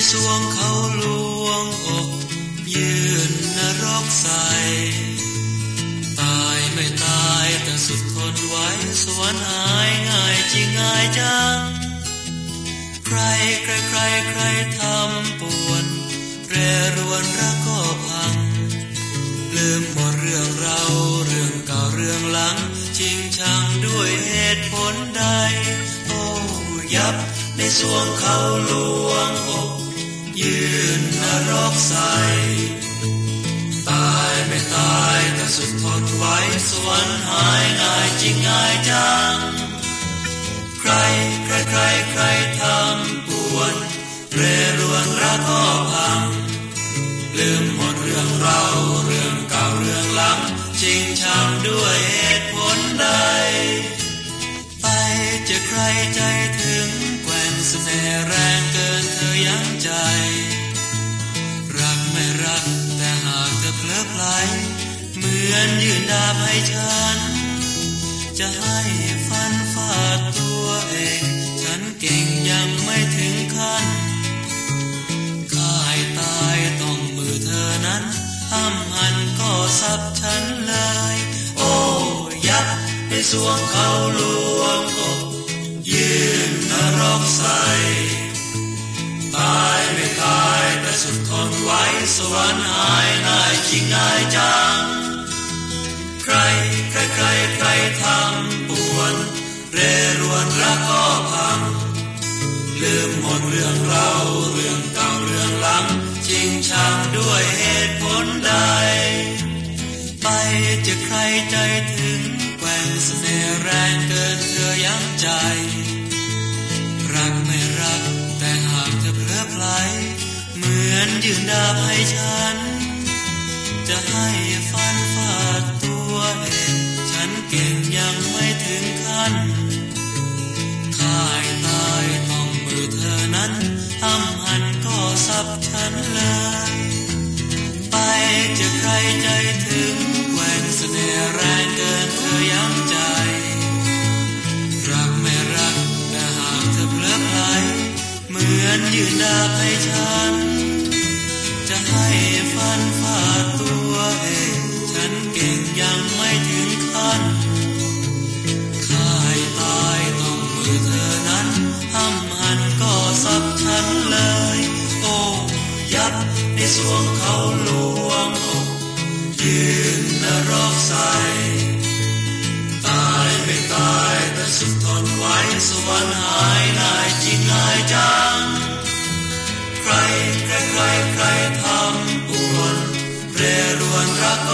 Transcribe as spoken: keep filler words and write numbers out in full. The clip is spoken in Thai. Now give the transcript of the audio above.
สวงเขาลวงอกยืนนรกใส่ตายไม่ตายแต่สุดทนไว้สวรรค์หายง่ายจริงง่ายจังใครใครใครใครทำปวดแรรวนรักก็พังลืมหมดเรื่องเราเรื่องเก่าเรื่องหลังจริงชังด้วยเหตุผลใดโอ้ยับในสวงเขาลวงอกยืนนรกใส่ตายไม่ตายแต่สุดทนไว้สวรรค์หายง่ายจริงง่ายจังใครใครใครใครทำปวดเรรวนรักก็พังลืมหมดเรื่องเราเรื่องเก่าเรื่องหลังจริงชังด้วยเหตุผลใดไปจะใครใจถึงแกว่งเสน่ห์แรงเกินเธอยั้งใจรักไม่รักแต่หากเธอเพลอไพลเหมือนยืนดาบให้ฉันจะให้ฟันฟาดตัวเองฉันเก่งยังไม่ถึงขั้นข้าให้ตายต้องมือเธอนั้นห้ามหันก็สับฉันเลยโอ้ยับในสวงเขาลวงอกยืนนรกใส่ตายไม่ตายแต่สุดทนไว้สวรรค์หายง่ายจริงง่ายจังใครใครใครใครทำปวนเรรวนรักก็พังลืมหมดเรื่องเราเรื่องเก่าเรื่องหลังจริงชังด้วยเหตุผลใดไปจะใครใจถึงแกว่งเสน่ห์แรงเกินเธอยั้งใจรักไม่รักแต่หากเธอเพลอไพลเหมือนยืนดาบให้ฉันจะให้ฟันฟาดตัวเองฉันเก่งยังไม่ถึงขั้นข้าให้ตายต้องมือเธอนั้นห้ามหันก็สับฉันเลยไปจะใครใจถึงแกว่งเสน่ห์แรงเกินเธอยั้งใจรักไม่รักแต่หากเธอเพลอไพลเหมือนยืนดาบให้ฉันจะให้ฟันฟาดตัวเองฉันเก่งยังไม่ถึงขั้นข้าให้ตายต้องมือเธอนั้นห้ามหันก็สับฉันเลยโอ้ยับในสวงเขาลวงอกยืนนรกใส่ตายไม่ตายแต่สุดทนไว้สวรรค์หายง่ายจริงง่ายจังใครใครใครใครทำปวนเรรวนรัก